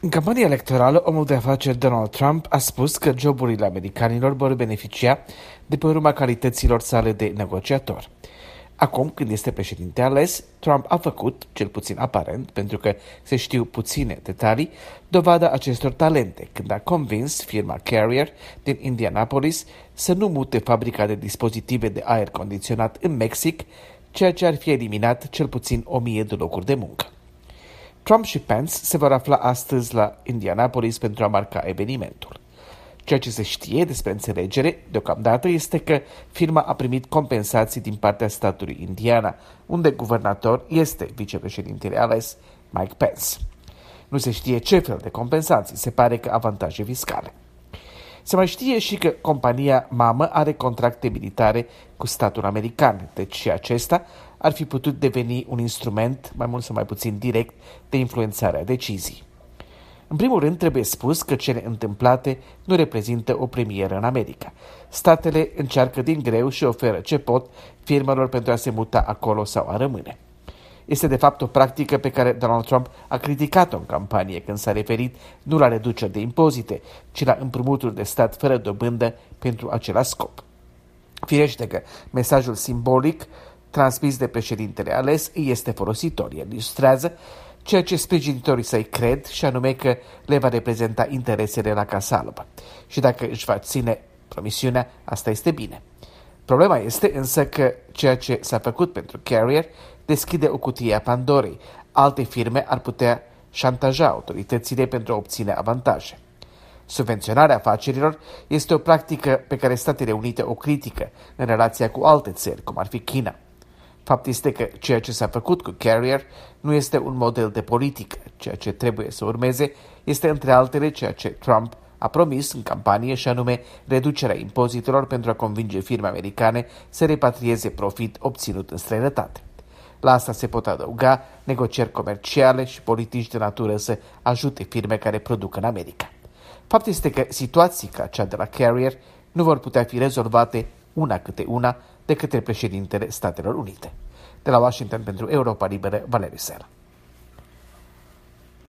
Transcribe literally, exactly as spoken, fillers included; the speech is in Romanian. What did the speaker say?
În campania electorală, omul de afaceri Donald Trump a spus că joburile americanilor vor beneficia de pe urma calităților sale de negociator. Acum, când este președinte ales, Trump a făcut, cel puțin aparent, pentru că se știu puține detalii, dovada acestor talente, când a convins firma Carrier din Indianapolis să nu mute fabrica de dispozitive de aer condiționat în Mexic, ceea ce ar fi eliminat cel puțin o mie de locuri de muncă. Trump și Pence se vor afla astăzi la Indianapolis pentru a marca evenimentul. Ceea ce se știe despre înțelegere, deocamdată, este că firma a primit compensații din partea statului Indiana, unde guvernator este vicepreședintele ales Mike Pence. Nu se știe ce fel de compensații, se pare că avantaje fiscale. Se mai știe și că compania mamă are contracte militare cu statul american, deci și acesta ar fi putut deveni un instrument, mai mult sau mai puțin direct, de influențare a decizii. În primul rând, trebuie spus că cele întâmplate nu reprezintă o premieră în America. Statele încearcă din greu și oferă ce pot firmelor pentru a se muta acolo sau a rămâne. Este de fapt o practică pe care Donald Trump a criticat-o în campanie când s-a referit nu la reduceri de impozite, ci la împrumuturi de stat fără dobândă pentru același scop. Firește că mesajul simbolic transmis de președintele ales îi este folositor. El ilustrează ceea ce sprijinitorii săi cred, și anume că le va reprezenta interesele la Casa Albă. Și dacă își va ține promisiunea, asta este bine. Problema este însă că ceea ce s-a făcut pentru Carrier deschide o cutie a Pandorei. Alte firme ar putea șantaja autoritățile pentru a obține avantaje. Subvenționarea afacerilor este o practică pe care Statele Unite o critică în relația cu alte țări, cum ar fi China. Fapt este că ceea ce s-a făcut cu Carrier nu este un model de politică. Ceea ce trebuie să urmeze este, între altele, ceea ce Trump a promis în campanie, și anume reducerea impozitelor pentru a convinge firme americane să repatrieze profit obținut în străinătate. La asta se pot adăuga negocieri comerciale și politici de natură să ajute firme care produc în America. Fapt este că situații ca cea de la Carrier nu vor putea fi rezolvate una câte una de către președintele Statelor Unite. De la Washington pentru Europa Liberă, Valeriu Sela.